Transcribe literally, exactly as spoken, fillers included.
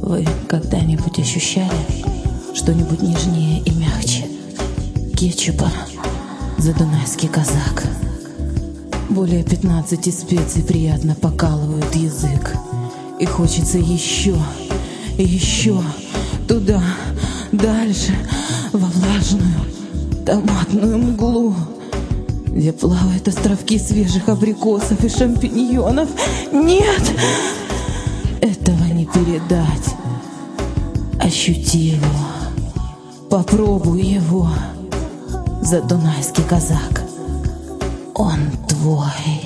Вы когда-нибудь ощущали что-нибудь нежнее и мягче кетчупа «Задунайский казак»? Более пятнадцати специй приятно покалывают язык, и хочется еще, еще, туда, дальше, во влажную томатную мглу, где плавают островки свежих абрикосов и шампиньонов. Нет, этого не передать. Ощути его, попробуй его, Задунайский казак, он твой.